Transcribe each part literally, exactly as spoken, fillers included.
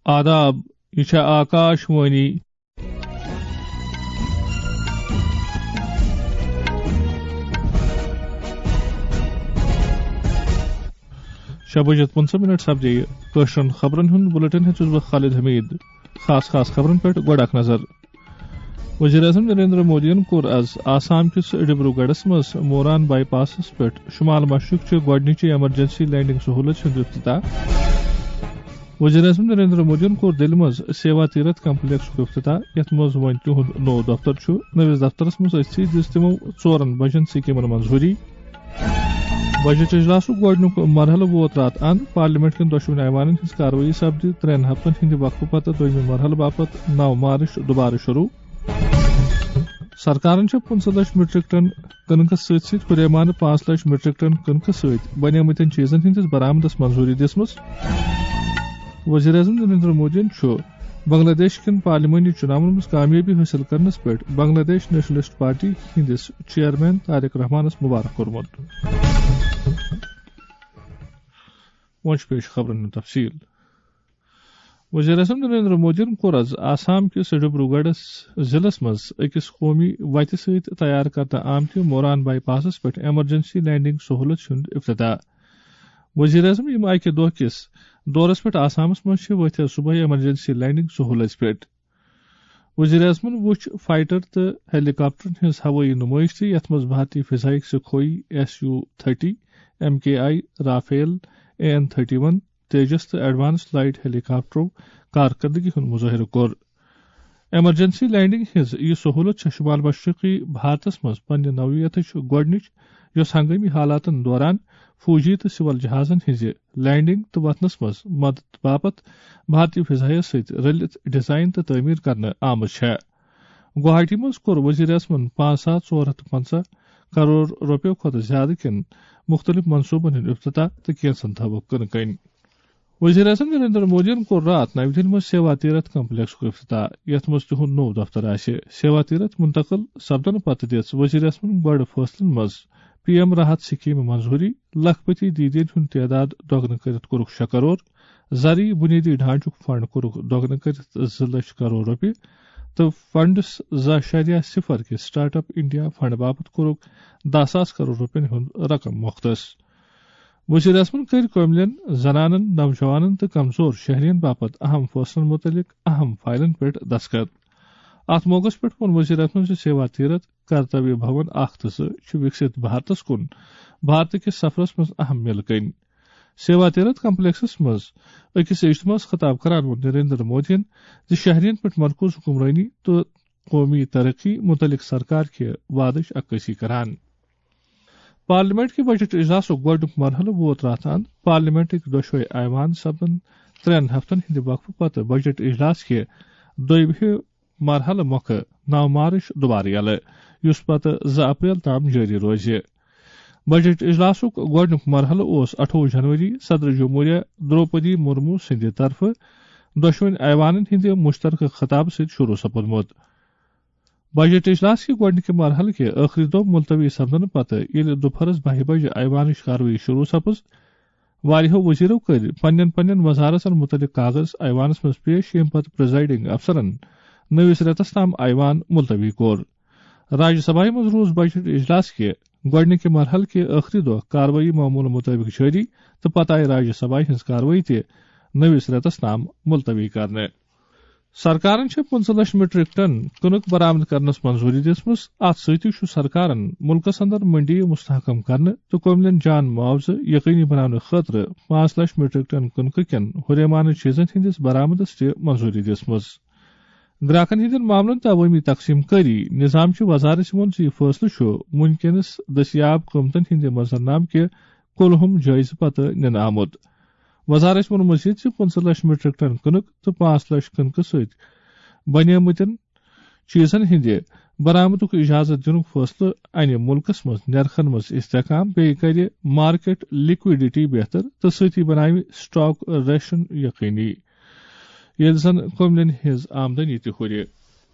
آداب یہ آکاش وانی شب بجت پنچہ منٹ سپدے کشرن خبرن ہند بلٹن ہچس بہ خالد حمید خاص خاص خبرن پہ گۄڈٕ اکھ نظر وزیر اعظم نریندر مودین کور آز آسام کس ڈبروگڑھس مز موران بائی پاسس پہ شمال مشرق چہ گۄڈنچہ ایمرجنسی لینڈنگ سہولت ہند افتتاح وزیر اعظم نریندر مودین کور دل مز سیوا تیرتھ کمپلیکس افتتاح یتھ مز ون تہد نو دفتر چھ نوس دفترس مز اتھی دس تمو ژورن بجن سکیمن منظوری بجٹ اجلاسک گۄڈنیُک مرحلہ ووت رات اند پارلیمنٹ کٮ۪ن دۄشوٕنی ایوانن ہٕنٛز کاروٲیی سپدِ ترٛٮ۪ن ہفتن ہٕنٛدِ وقفہٕ پتہٕ دوٚیمہِ مرحلہٕ باپتھ نو مارچ دوبارٕ شروع سرکارن چھےٚ پٕنٛژٕ لچھ میٹرک ٹن کٕنکس سۭتۍ سۭتۍ ہُریمانہٕ پانٛژھ لچھ میٹرک ٹن کٕنکہٕ سۭتۍ بنیمٕتٮ۪ن چیٖزن ہٕنٛدِس برآمدس منظوٗری دِژمٕژ وزیر اعظم نریندر مودین چھُ بنگلہ دیش کٮ۪ن پارلیمانی چُناون منٛز کامیٲبی حٲصِل کرنس پٮ۪ٹھ بنگلہ دیش نیشنلسٹ پارٹی ہٕنٛدِس چیئرمین طارق رحمانس مبارک کوٚرمُت وۄنۍ چھِ پیش خبرن ہُنٛد تفصیل وزیر اعظم نریندر مودین کوٚر آز آسام کِس ڈبروگڑھس ضلعس منٛز أکِس قومی وتہِ سۭتۍ تیار کرنہٕ آمتہِ موران بائی پاسس پٮ۪ٹھ ایمرجنسی لینڈنگ سہولت ہُنٛد افتتاح وزیر اعظم یم اکہِ دۄہ کِس دورس پٮ۪ٹھ آسامس منٛز چھِ ؤتھۍ صبحٲے ایمرجنسی لینڈنگ سہولت پٮ۪ٹھ وزیر اعظمن وُچھ فائٹر تہٕ ہیلی کاپٹرن ہٕنٛز ہوٲیی نمٲیش تہِ یتھ منٛز بھارتی فضائک Sukhoi S U thirty M K I Rafale A N thirty one Tejas تہٕ ایڈوانس لائٹ ہیلی کاپٹرو کارکردگی ہُنٛد مظٲہرٕ کوٚر ایمرجنسی لینڈنگ ہٕنٛز یہِ سہولت چھےٚ شمال مشرقی بھارتس منٛز پننہِ نوعیتٕچ گۄڈنِچ یۄس ہنگٲمی حالاتن دوران فوجی تہٕ سول جہازن ہٕنٛزِ لینڈنگ تہٕ وتھنس منٛز مدد باپتھ بھارتی فضائیس سۭتۍ رلِتھ ڈیزائن تہٕ تعمیٖر کرنہٕ آمٕژ چھےٚ گوہاٹی منٛز کوٚر وزیر اعظمن پانژھ ساس ژور ہتھ تہٕ پنژہ کروڑ رۄپیو کھۄتہٕ زیادٕ کٮ۪ن مختلف منصوبن ہُنٛد افتتاح تہٕ کینژن تھوٚوُکھ کٕنہٕ کٔنۍ وزیر اعظم نریندر مودین کوٚر رات نو دہلی منٛز سیوا تیرتھ کمپلیکسُک افتتاح یتھ منٛز تِہُنٛد نوٚو دفتر آسہِ سیوا تیرتھ منتقل سپدنہٕ پتہٕ دِژ وزیر اعظمن بڑٕ فٲصلن منٛز پی ایم راحت سکیمہِ منظوٗری لکھپتی دیٖدین ہُنٛد تعداد دۄگنہٕ کٔرِتھ کوٚرُکھ شےٚ کروڑ زرعی بُنیٲدی ڈھانچُک فنڈ کوٚرُکھ دۄگنہٕ کٔرِتھ زٕ لچھ کروڑ رۄپیہِ تہٕ فنڈس زٕ اشاریہ صفر کہِ سٹارٹ اپ انڈیا فنڈ باپتھ کوٚرُکھ دہ ساس کروڑ رۄپین ہُنٛد رقم مختص وزیر اعظمن کٔرۍ کٔمِلین زنانن نوجوانن تہٕ کمزور شہرین باپتھ اہم فٲصلن متعلق اہم فائلن پٮ۪ٹھ دستخط اتھ موقعس پٮ۪ٹھ ووٚن وزیر اعظمن زِ سیوا تیرتھ کرتویہ بھون اکھ تہٕ زٕ چھِ وکست بھارتس کُن بھارت کِس سفرس منٛز اہم مِلہٕ کٔنۍ سیوا تیرتھ کمپلیکسس منٛز أکِس اجتماعس خطاب کران ووٚن نریندر مودین زِ شہرین پٮ۪ٹھ مرکوز حکمرٲنی تہٕ قومی ترقی متعلق سرکار کہِ وعدٕچ عکٲسی کران پارلیمنٹ کہِ بجٹ اجلاسُک گۄڈنیُک مرحلہٕ ووت راتھ اند پارلیمنٹٕکۍ دۄشوے ایوان سپدن ترٛٮ۪ن ہفتن ہٕنٛدِ وقفہٕ پتہٕ بجٹ اجلاس کہِ دوٚیمہِ مرحلہٕ مۄکھٕ نو مارچ دوبارٕ یلہٕ یُس پتہٕ زٕ اپریل تام جٲری روزِ بجٹ اجلاسُک گۄڈنیُک مرحلہٕ اوس اٹھووُہ جنوری صدر جمہوریہ دروپدی مرمو سٕنٛدِ طرفہٕ دۄشوٕنی ایوانن ہٕنٛدِ مشترکہٕ خطابہٕ سۭتۍ شروع سپُدمُت بجٹ اجلاس کہِ گۄڈنِکہِ مرحلہٕ کہِ ٲخری دۄہ ملتوی سپدنہٕ پتہٕ ییٚلہِ دُپہرس بہہِ بجہِ ایوانٕچ کاروٲیی شروع سپٕز واریاہو وزیرو کٔرۍ پننٮ۪ن پننٮ۪ن وزارتن متعلق کاغذ ایوانس منٛز پیش ییٚمہِ پتہٕ پریزائڈنگ افسرن نٔوِس رٮ۪تس تام ایوان ملتوی کوٚر راجیہ سبھایہ منٛز روٗز بجٹ اجلاس کہِ گۄڈنِکہِ مرحلہٕ کہِ ٲخری دۄہ کاروٲیی معموٗلہٕ مُطٲبق جٲری تہٕ پتہٕ آیہِ راجیہ سبھایہ ہٕنٛز کاروٲیی تہِ نٔوِس رٮ۪تس تام ملتوی کرنہٕ سرکارن چھےٚ پٕنژٕ لچھ میٹرک ٹن کٕنُک برآمد کرنس منظوٗری دِژمٕژ اتھ سۭتی چھُ سرکارن مُلکس اندر منڈی مستحکم کرنہٕ تہٕ قوملین جان معاوضہٕ یقینی بناونہٕ خٲطرٕ پانژھ لچھ میٹرک ٹن کٕنکہٕ کٮ۪ن ہُریمانہٕ چیٖزن ہٕنٛدِس برآمدس تہِ منظوٗری دِژمٕژ گراکن ہٕنٛدٮ۪ن معاملن تہٕ عوٲمی تقسیٖم کٲری نظامچہِ وزارت ووٚن زِ یہِ فٲصلہٕ چھُ وُنکیٚنس دٔستیاب قۭمتن ہٕنٛدِ منظرنامہٕ کہِ کُلہُم جٲیزٕ پتہٕ نِنہٕ آمُت وزارت ووٚن مزید زِ پٕنژٕ لچھ میٹرک ٹن کٕنٕک تہٕ پانژھ لچھ کٕنکہٕ سۭتۍ بنیمٕتٮ۪ن چیٖزن ہٕنٛدِ برآمدُک اجازت دِنُک فٲصلہٕ انہِ مُلکس منٛز نرخن منٛز استحکام بیٚیہِ کرِ مارکیٹ لکوڈیٹی بہتر تہٕ سۭتی بناوِ سٹاک ریشن یقینی ییٚلہِ زن قوملین ہٕنٛز آمدنی تہِ ہُرِ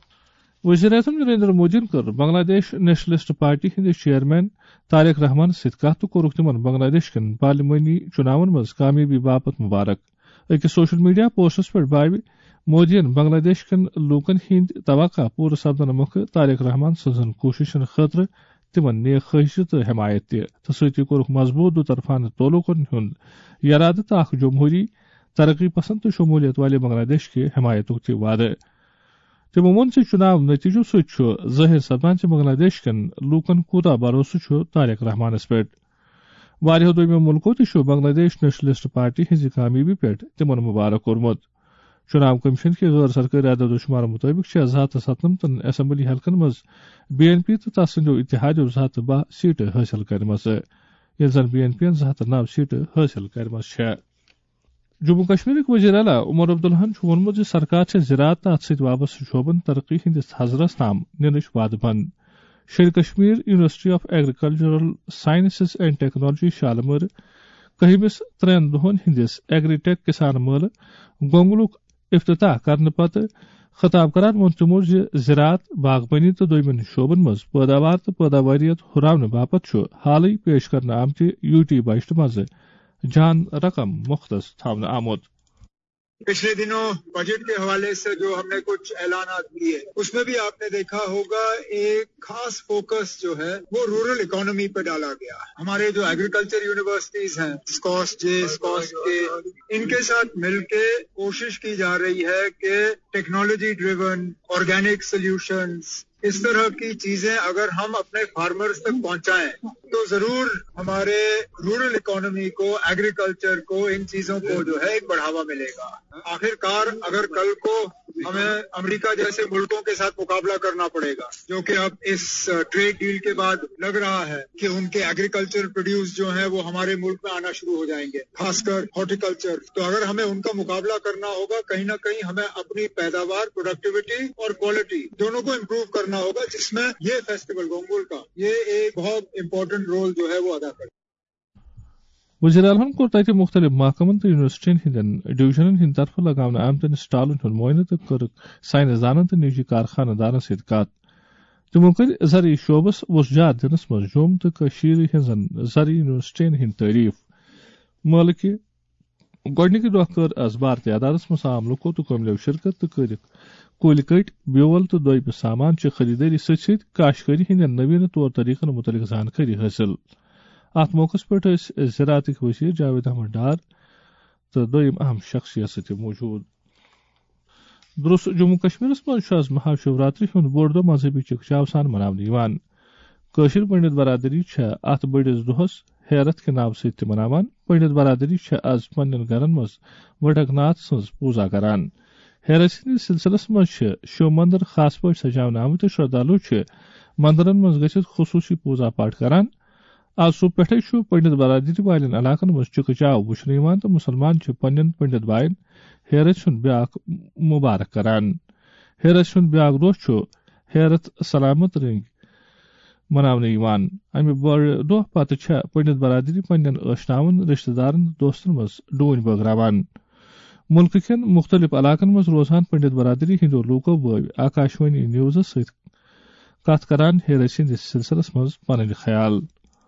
وزیر اعظم نریندر مودین کٔر بنگلہ دیش نیشنلسٹ پارٹی ہٕنٛدِس چیئرمین طارق رحمانس سۭتۍ کتھ تہٕ کوٚرُکھ تِمن بنگلہ دیش کٮ۪ن پارلیمانی چُناون منٛز کامیٲبی باپتھ مبارک أکس سوشل میڈیا پوسٹس پہ بھاوِ مودین بنگلہ دیش کن لوکن ہند توقع پور سپدن موقع طارق رحمان سن کوششن خاطر تمن نیک خواہش تو حمایت تہ سی کورک مضبوط دو طرفانہ تعلقن ہند یرادہ تو اخ جمہوری ترقی پسند تو شمولیت والے بنگلہ دیش کے حمایت تہ وعدہ تمو وون چناو نتیجو ست ظاہر سپدان بنگلہ دیش کن لوکن کوتا بھروسہ طارق رحمانس پہ واریاہو دویمو ملکو تہ بنگلہ دیش نیشنلسٹ پارٹی ہز کامیابی پہ تمن مبارک کورمت چناو کمیشن کے غیر سرکاری عدد و شمار مطابق زٕ ہتھ ستنمتن اسمبلی حلقن مز بی این پی تو تس سندو اتحاد زٕ ہتھ باہ سیٹ حاصل کرم یل زن بی این پی زٕ ہتھ نو سیٹ حاصل کرم جموں کشمیر وزیر اعلیٰ عمر عبداللہن وونمت سرکار زراعت تو ات ست وابستہ شعبن ترقی ہندس حضرس تام ننچ وعدہ بند Sher Kashmir university of agricultural sciences and technology Shalimar کہمس ترین دہن ہندس ایگری ٹیک کسان مل گونگلک افتتاح کرنے پتہ خطاب کران وون تمو زراعت باغبانی تو دویمن شعبن مز پیداوار تو پیداواریت ہراؤنہ باپت حالی پیش کرنے آمت یو ٹی بجٹ مز جان رقم مختص تھاونہ آمت پچھلے دنوں بجٹ کے حوالے سے جو ہم نے کچھ اعلانات کیے اس میں بھی آپ نے دیکھا ہوگا ایک خاص فوکس جو ہے وہ رورل اکانومی پہ ڈالا گیا. ہمارے جو ایگریکلچر یونیورسٹیز ہیں اسکوس جے اسکوس کے ان کے ساتھ مل کے کوشش کی جا رہی ہے کہ ٹیکنالوجی ڈریون آرگینک سولوشنز اس طرح کی چیزیں اگر ہم اپنے فارمرز تک پہنچائیں تو ضرور ہمارے رورل اکانومی کو ایگریکلچر کو ان چیزوں کو جو ہے ایک بڑھاوا ملے گا. آخر کار اگر کل کو ہمیں امریکہ جیسے ملکوں کے ساتھ مقابلہ کرنا پڑے گا جو کہ اب اس ٹریڈ ڈیل کے بعد لگ رہا ہے کہ ان کے ایگریکلچر پروڈیوس جو ہیں وہ ہمارے ملک میں آنا شروع ہو جائیں گے خاص کر ہارٹیکلچر, تو اگر ہمیں ان کا مقابلہ کرنا ہوگا کہیں نہ کہیں ہمیں اپنی پیداوار پروڈکٹیوٹی اور کوالٹی دونوں کو امپروو کرنا ہوگا, جس میں یہ فیسٹیول گونگول کا یہ ایک بہت امپورٹنٹ رول جو ہے وہ ادا کرے. وزیر اعلیٰ کور تتہ مختلف محکمن تو یونیورسٹین ہندین ڈویژنن ہند طرف لگاونہ آمتن سٹالن ہند معائنہ تو کرک سائنسدانن تو نجی کارخانہ دارن ست کت. تمو کر زرعی شعبس وسجات دنس مز جوم تو ہزن زرعی یونیورسٹین ہند تعریف. ملکہ گۄڈنِکہِ دۄہ کر از بار تعدادس مز عام لوکو تو قوملو شرکت تو کرک کُلۍ کٔٹۍ بیول تو دویمہ سامان چہ خریداری ست ست کاشتکاری ہندین نوین طور طریقن متعلق زانکاری حاصل. ات موقع پہ زراعت وزیر جاوید احمد ڈار تو دویم اہم شخصیت موجود. درست جموں کشمیر مز آز مہا شیوراتری ہند بوڑ دہ مذہبی چکچاو سان مناونہ. قٲشِر پنڈت برادری ات بڑس دہس حیرت کے ناو ست مناوان. پنڈت برادری آز پنن گرن مز وڈک ناتھ سز پوزا کران. حیرت سندس سلسلس مز شیو مندر خاص پٲٹھۍ سجاونہٕ آمٕتۍ تہٕ شردالو مندرن مز گژھِتھ خصوصی پوزا پاٹ کران. آز صبح پٮ۪ٹھٕے پنڈت برادری والٮ۪ن علاقن مز چکچاو وچھنہٕ تہٕ مسلمان پنن پنڈت باین حیرت سُنٛد بیاکھ مبارک کران. حیرت سُنٛد بیاکھ دۄہ حیرت سلامت رنگ مناونہٕ. امہ بڑ دۄہ پتہٕ پنڈت برادری پنن ٲشناون رشتہ دارن دوستن مز ڈوٗنۍ بٲگراوان. ملکہ کٮ۪ن مختلف علاقن مز روزان پنڈت برادری ہندو لوکو بٲوۍ آکاشوانی نیوزس ست کتھ کران حیرت سندس سلسلس مز پنٕنۍ خیال.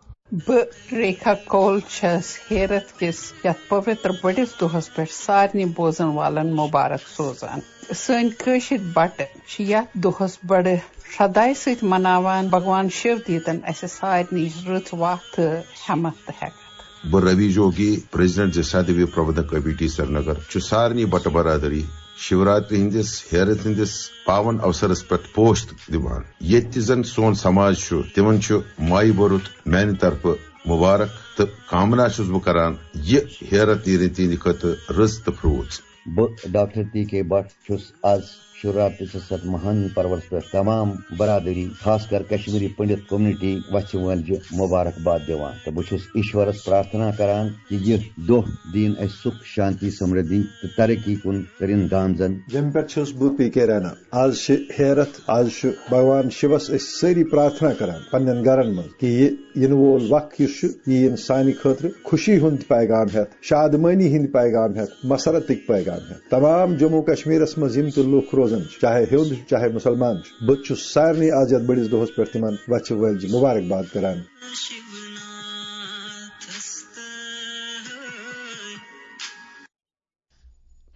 بہٕ ریکھا کول چھس حیرت کس یتھ پوتر بڑس دۄہس پٮ۪ٹھ سارنٕے بوزن والن مبارک سوزان. سٲنۍ کٲشِر بٹہٕ چھِ یتھ دۄہس بڑٕ شردایہِ سۭتۍ مناوان. بھگوان شیو دیتن اسہِ سارنٕے رٕژ وتھ تہٕ ہٮ۪مت تہٕ ہٮ۪کتھ. بہٕ روی جوگی پریزیڈنٹ زسا دیوی پربندھک کمیٹی سرینگر چھُ سارنٕے بٹہٕ برادری شیوراتری ہندس حیرت ہندس پاون اوسرس پہ پوش دِوان. ییٚتہِ زن سون سماج چھُ تمن چھُ ماے برُت میانہِ طرفہٕ مبارک تہٕ کامنا چھُس بہٕ کران یہِ حیرت نیرِ تِہنٛدِ خٲطرٕ رٕژ تہٕ فرٛوٗژ. بہٕ ڈاکٹر ٹی کے بٹ چھُس آز شیوراتری ست مہان پروس پہ تمام برادری خاص کر کشمیری پنڈت کومنٹی وچھِ وٲلجہِ مبارکباد دِوان تہٕ بہٕ چھُس ایشورس پرارتھنا کران کہ یہِ دۄہ دِیِن اسہِ سُکھ شانتی سمردی تہٕ ترقی کُن کٔرِن گامزن. جمہِ پٮ۪ٹھ چھُس بہٕ پی کے رانا. آز چھِ حیرت آز چھُ بھگوان شِوس أسۍ سٲری پرارتھنا کران پننٮ۪ن گرن منٛز کہ یہِ یِنہٕ وول وقت یُس چھُ یہِ یِن سانہِ خٲطرٕ خوشی ہُنٛد پیغام ہٮ۪تھ شادمٲنی ہٕنٛدۍ پیغام ہٮ۪تھ مسرتٕکۍ پیغام ہٮ۪تھ. تمام جموں کشمیرس منٛز یِم تہِ لُکھ روزان چاہے ہیوٚد چاہے مسلمان بہٕ چھُس سارنٕے آز یتھ بٔڑِس دۄہس پٮ۪ٹھ تِمن وچھِ وٲلجہِ مبارکباد کران.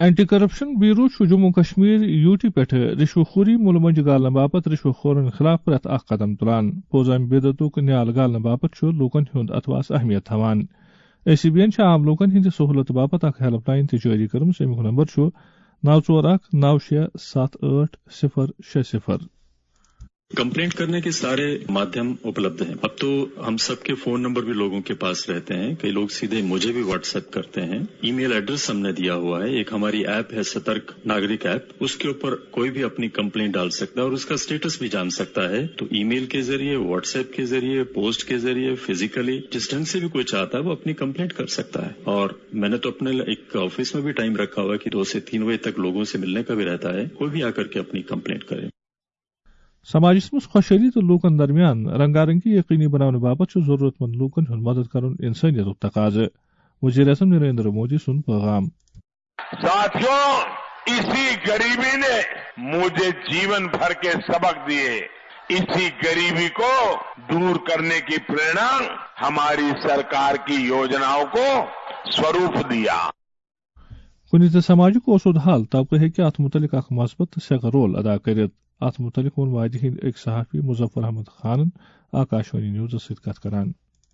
Anti corruption bureau Jammu Kashmir UT پہ رشوہ خوری مل منج گالن باپت رشوہ خورن خلاف پریت اخ قدم تلان پوزام بدعتک نیال گالن باپت لوکن ہند اتواس اہمیت تھوان اے سی بی این عام لوکن ہند سہولت باپت اخ ہیلپ لائن تہ جاری کرم امیک نمبر نو ژور اکھ نو شے سات ٲٹھ صفر شے صفر. کمپلینٹ کرنے کے سارے مادھیم اپلبدھ ہیں. اب تو ہم سب کے فون نمبر بھی لوگوں کے پاس رہتے ہیں. کئی لوگ سیدھے مجھے بھی واٹس ایپ کرتے ہیں. ای میل ایڈریس ہم نے دیا ہوا ہے. ایک ہماری ایپ ہے سترک ناگرک ایپ, اس کے اوپر کوئی بھی اپنی کمپلینٹ ڈال سکتا ہے اور اس کا اسٹیٹس بھی جان سکتا ہے. تو ای میل کے ذریعے, واٹس ایپ کے ذریعے, پوسٹ کے ذریعے, فزیکلی جس ڈھنگ سے بھی کوئی چاہتا ہے وہ اپنی کمپلینٹ کر سکتا ہے. اور میں نے تو اپنے ایک آفس میں بھی ٹائم رکھا ہوا ہے کہ دو سے تین بجے تک لوگوں سے ملنے کا بھی رہتا ہے. کوئی بھی آ کر کے اپنی کمپلینٹ کرے. سماجس مز خوشحالی تو لوکن درمیان رنگارنگی یقینی بنانے باپت ضرورت مند لوکن ہند مدد کرن انسانیت تقاضہ. وزیر اعظم نریندر مودی سن پیغام. ساتھیوں, اسی غریبی نے مجھے جیون بھر کے سبق دیے. اسی غریبی کو دور کرنے کی پریرنا ہماری سرکار کی یوجناؤں کو سوروپ دیا. کن تہ سماجک اوسود حال طبقہ ہیکہ ات متعلق اخ مثبت سیکہ رول ادا کرت. ات متعلق ون وادی ہند ایک صحافی مظفر احمد خان آکاشوانی نیوز ست کت کران.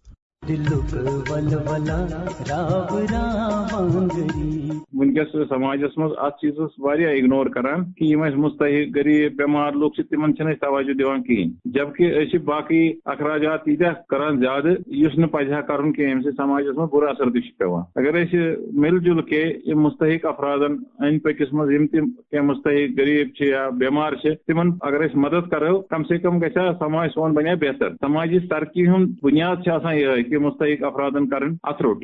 ونکس سماجس مز ات چیز اگنور کران کہ یم مستحق غریب بیمار لوگ تمن توجہ دان کہین, جبکہ باقی اخراجات تیتہ کران زیادہ اس پزہ کرن کہ ام سماجس مز برا اثر تہ پیوان. اگر مل جل کے مستحق افرادن ان پکس مز یم مستحق غریب یا بیمار تمن اگر مدد کرو کم سے کم گھا سماج سون بنیا بہتر. سماجی ترقی ہند بنیاد یہ کہ مستحق افرادن کرن اتروٹ.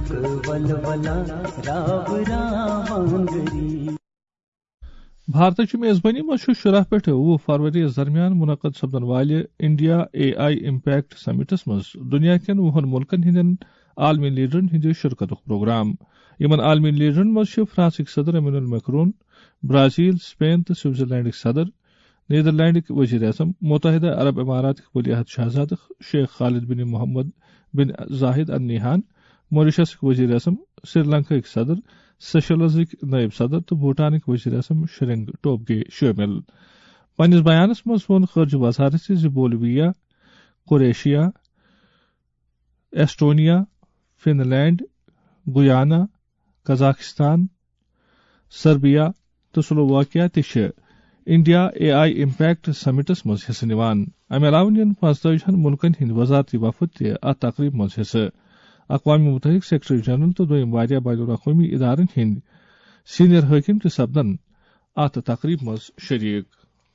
بھارت کی میزبانی مز شرح پہ وُہ فروری درمیان منعقد سپدن والہ انڈیا اے آئی امپیکٹ سمٹس مز دنیا کین وُہن ملکن ہندین عالمی لیڈرن ہند شرکت پروگرام. یمن عالمی لیڈرن مز فرانسک صدر ایمینول میکرون, برازیل, اسپین تو سوئٹزرلینڈک صدر, نیدرلینڈک وزیر اعظم, متحدہ عرب امارات ولی عہد شہزاد شیخ خالد بن محمد بن زاہد ال نہیان, موریشس وزیر اعظم, سری لنکا صدر, سیشلزک نائب صدر تو بھوٹانک وزیر اعظم شرنگ ٹوبگے شامل. پنس بیانس مز وون خارجہ وزارت زِ Bolivia, Croatia, Estonia, Finland, Guyana, Kazakhstan, Serbia تو سلوواکیا تہ انڈیا اے آئی امپیکٹ سمٹس مز حصہ نوان. امہ علاوہ نن پانچتاجہن ملکن ہند وزارتی وفد تہ ات تقریب مز حصہ. اقوام متحدہ سیکرٹری جنرل تو دویم واریاہ بین الاقوامی ادارن ہند سینئر حاکم تہ سپدن ات تقریب مز شریک.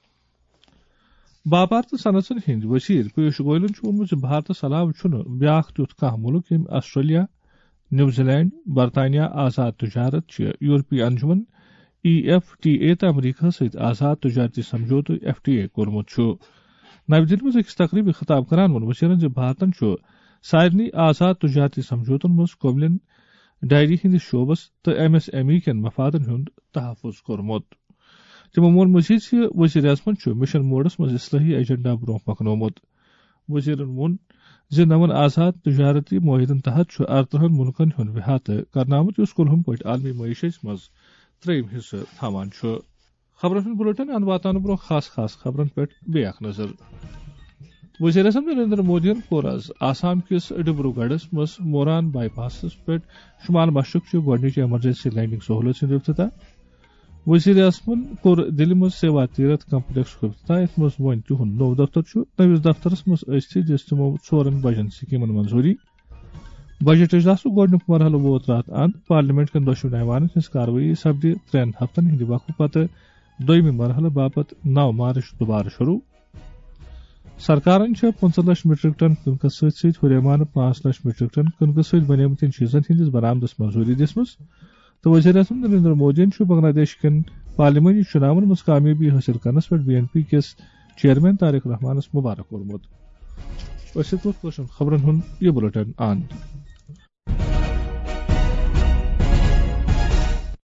باپار تو صنعتن ہند وزیر پیوش گوئلن وونمت بھارتس علاوہ چھُنہٕ بیاکھ تیُتھ کانٛہہ ملک یم آسٹریلیا, نیوزی لینڈ, برطانیہ آزاد تجارت چہ یورپی انجمن ای ایف ٹی اے تو امریکہ ست آزاد تجارتی سمجھوتہ ایف ٹی اے کورمت چھُ. نئی دہلی مز أکس تقریبی خطاب کران وون وزیرن زِ بھارتن چھُ سارنٕے آزاد تجارتی سمجھوتن مز قوملین ڈائری ہندس شعبس تو ایم ایس ایم ای کین مفادن ہند تحفظ کورمت. تمو وون مزید زِ وزیر اعظمن چھُ مشن موڈس مز اصلاحی ایجنڈا برونٛہہ پکنومت. وزیرن وون زِ نون آزاد تجارتی معاہدن تحت چھُ اردہن ملکن ہند احاطہ کرنامت یُس کلہم پٲٹھۍ عالمی معیشت مز ترٛیٚیِم حصہ تھاوان چھُ. خبرن ہُنٛد بُلٹن ان واتان برونٛہہ خاص خاص خبرن پٮ۪ٹھ بیٚیہِ اکھ نظر. وزیر اعظم نریندر مودین کوٚر آز آسام کِس ڈبروگڑھس منٛز موران بائی پاسس پٮ۪ٹھ شمال مشرق چہِ گۄڈنِچ ایمرجنسی لینڈنگ سہوٗلت ہُنٛد افتتاح. وزیر اعظمن کوٚر دِلہِ منٛز سیوا تیرتھ کمپلیکسُک افتتاح یتھ منٛز وۄنۍ تِہُنٛد نوٚو دفتر چھُ. نٔوِس دفترس منٛز ٲسۍ دِژ تِمو ژورن بجن سکیٖمن منظوٗری. بجٹ اجلاسُک گۄڈنیُک مرحلہٕ ووت راتھ اند. پارلیمنٹ کٮ۪ن دۄشوٕنی ایوانن ہٕنٛز کاروٲیی سپدِ ترٛٮ۪ن ہفتن ہٕنٛدِ وقفہٕ پتہٕ دوٚیمہِ مرحلہٕ باپتھ نو مارچ دُبارٕ شروٗع. سرکارن چھےٚ پٕنٛژٕ لچھ میٹرک ٹن کٕنکس سۭتۍ سۭتۍ ہُریمانہٕ پانٛژھ لچھ میٹرک ٹن کٕنکہٕ سۭتۍ بنیمتٮ۪ن چیٖزن ہٕنٛدِس برآمدس منظوٗری دِژمٕژ. تہٕ وزیر اعظم نریندر مودین چھُ بنگلہ دیش کٮ۪ن پارلیمانی چُناون منٛز کامیٲبی حٲصِل کرنس پٮ۪ٹھ بی این پی کِس چیئرمین طارق رحمانس مُبارک کوٚرمُت. أسۍ چھِ خبرن ہُنٛد یہِ بُلٹن آن.